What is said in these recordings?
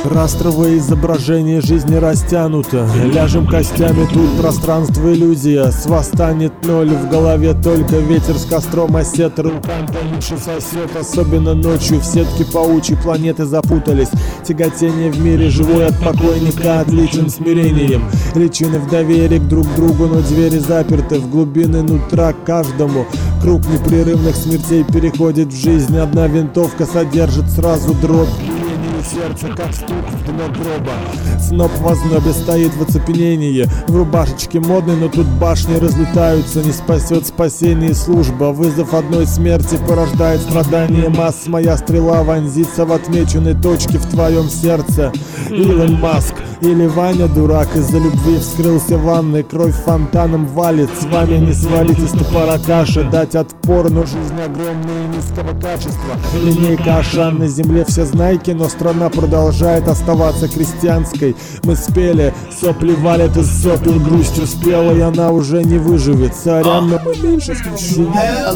Растровое изображение жизни растянуто. Ляжем костями, тут пространство иллюзия. С вас станет ноль, в голове только ветер с костром осет. Рукам получше сосет, особенно ночью. В сетке паучьей планеты запутались. Тяготение в мире живой от покойника отличен смирением. Личины в доверии к друг другу, но двери заперты в глубины нутра каждому. Круг непрерывных смертей переходит в жизнь. Одна винтовка содержит сразу дробь. Сердце как стук в дно гроба. Сноп в ознобе стоит в оцепенении. В рубашечке модной, но тут башни разлетаются. Не спасет спасение и служба. Вызов одной смерти порождает страдания масс. Моя стрела вонзится в отмеченной точке в твоем сердце. Илон Маск или Ваня дурак из-за любви вскрылся в ванной. Кровь фонтаном валит. С вами не свалить из топора каши. Дать отпор, но жизнь огромная и низкого качества. Линейка Ашан на земле все знайки, но страна продолжает оставаться крестьянской. Мы спели, сопли валят из сопел, грустью спела, и она уже не выживет. Сорян, но мы меньше включили.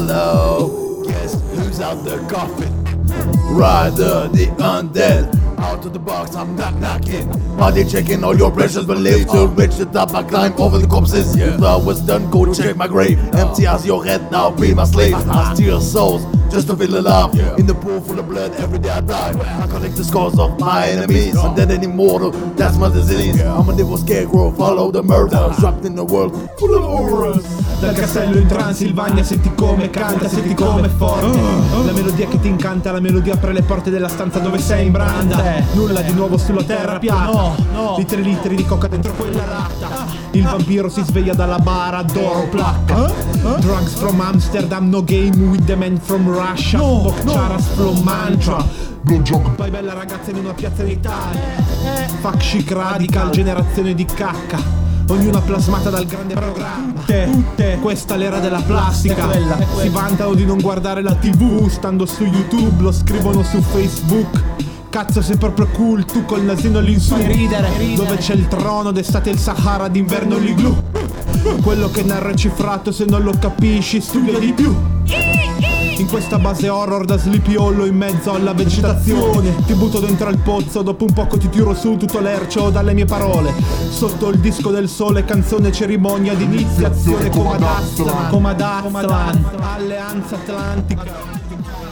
Hello, guess who's out the coffin? Rider, the undead. Out of the box, I'm not knocking. Body checking all your precious beliefs. To reach the top, I climb over the corpses. If I was done, go check my grave. Empty as your head, now be my slave. I steal souls just to feel alive. In the pool full of blood, every day I die. I collect the scars of my enemies. I'm dead and immortal, that's my disease. I'm a devil scarecrow, follow the murder. Trapped in a world full of horrors. Dal castello in Transilvania senti come canta, senti come è forte. La melodia che ti incanta, la melodia apre le porte della stanza dove sei in branda. Nulla di nuovo sulla terra piatta. Litri litri di coca dentro quella latta. Il vampiro si sveglia dalla bara d'oro placca. Drugs from Amsterdam, no game with the man from Russia. Bocciaras from Mantua. Poi bella ragazza in una piazza d'Italia. Fuck chic radical, generazione di cacca. Ognuna plasmata dal grande programma. Tutte, questa è l'era della plastica. Si vantano di non guardare la TV, stando su YouTube, lo scrivono su Facebook. Cazzo sei proprio cool, tu col nasino all'insù. Ridere. Dove c'è il trono, d'estate il Sahara, d'inverno l'igloo. Quello che narra è cifrato, se non lo capisci studia di più. In questa base horror da Sleepy Hollow in mezzo alla vegetazione. Ti butto dentro al pozzo, dopo un poco ti tiro su tutto lercio dalle mie parole. Sotto il disco del sole, canzone cerimonia di iniziazione. Come ad Aslan, Alleanza Atlantica.